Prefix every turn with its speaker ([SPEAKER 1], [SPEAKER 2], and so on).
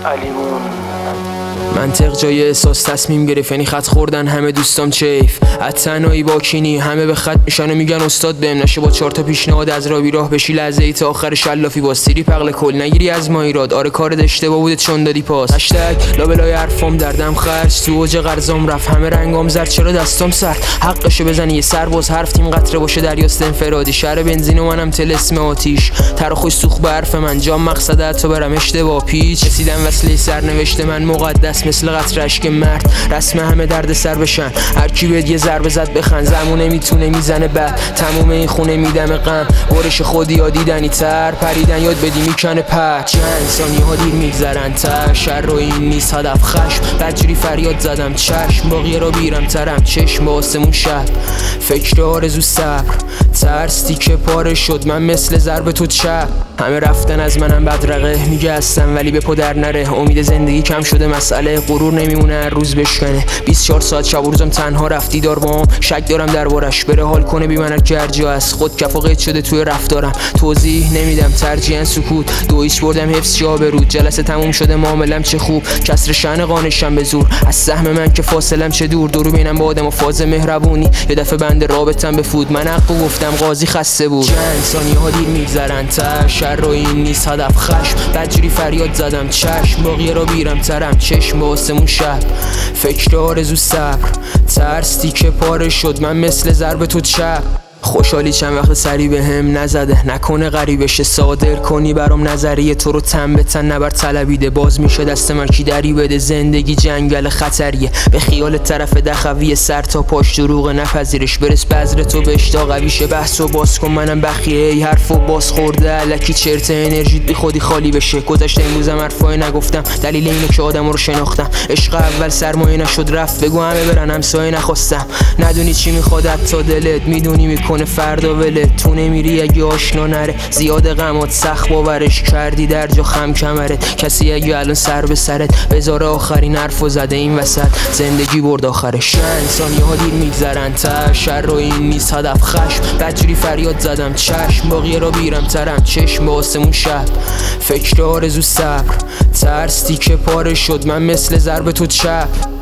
[SPEAKER 1] منطق جای احساس تصمیم گرفت، یعنی خط خوردن همه دوستام چیف. از تنهایی با کینی همه به خط میشن و میگن استاد بهم نشه با 4 تا پیشنهاد از راه بیراه بشی لحظه ای تا آخر شلافی با سیری پغل کل نگیری از ما ایراد. آره کارت اشتباه بوده چون دادی پاس. هشتگ لابلای حرفام دردم خرج تو اوج قرضام رفت همه رنگام زرد چرا دستام سرد. حقشو بزنی یه سرباز حرف تیم قطره باشه دریاست انفرادی. شهر بنزین و منم طلسم آتیش تر خوش سوخت به حرف من جام مقصد تو برم اشتباه پیچ. رسیدم وصله سرنوشت من مقدس مثل قطره اشک مرد رسم همه درد سر بشن. هر کی بهت یه ضربه زد بخند زمونه میتونه میزنه بعد تموم این خونه میدم غم. برش خودی یا دیدنی تر پریدن یاد بدی میکنه پر. چند ثانیه ها دیر میگذرن تر شر رو این نیست هدف خشم. بدجوری فریاد زدم چشم باقیه را بیرم ترم چشم با آسمون شب. فکر آرزو صبر ترس تیکه پاره شد من مثل ضرب تو چپ. همه رفتن از منم بدرقه میگه هستم ولی به پدر نره. امید زندگی کم شده مسئله غرور نمیمونه هر روز بشکنه. 24 ساعت شب و روزم تنها رفتی دار با هم شک دارم دربارش بره حال کنه بی من گرجا است. خود کف و قید شده توی رفتارم توضیح نمیدم ترجیحاً سکوت. دو ایش بردم حفظ جا به رود جلسه تموم شده معاملم چه خوب کسر شأن قانشم به زور. از سهم من که فاصلم چه دور دورو بینم با آدم و فاز مهربونی. یه دفعه بند رابطم بفود من حقو گفتم قاضی خسته بود. چند ثانیه ها دیر میگذرن تر شر رو این نیست هدف خشم. بدجوری فریاد زدم چشم باقیه را بیرم ترم چشم با آسمون شب. فکر آرزو صبر ترس تیکه پاره شد من مثل ضرب تو چپ. خوشحالی چند وقت سری به هم نزده نکنه غریبشه صادر کنی برام نظریه تو رو تن به تن نبر طلبیده. باز میشه دست من کی دری بده زندگی جنگل خطریه. به خیال طرف دخوی سر تا پاش دروغ نپذیرش برس بذر تو به اشتاق قویشه. بحث و باز کن منم بخیه ای حرف و باز خورده الکی چرت انرژیت بی خودی خالی بشه. گذشته امروزم حرفای نگفتم دلیل اینه که آدم رو شناختم. عشق اول سرمایه نشد رفت بگو همه برن همسایه نخواستم. ندونی چی میخواد تا دلت میدونی میکنه فردا ولت تو نمیری اگه آشنا نره. زیاد غمات سخت باورش کردی در جا خم کمرت. کسی اگه الان سر به سرت بذار آخرین حرفو زده این وسط زندگی برد آخرش. چند ثانیه ها دیر میگذرن تر شر رو این نیست هدف خشم. بدجوری فریاد زدم چشم باقیه را بیرم ترم چشم با آسمون شب. فکر آرزو صبر ترس تیکه پاره شد من مثل ضرب تو چپ.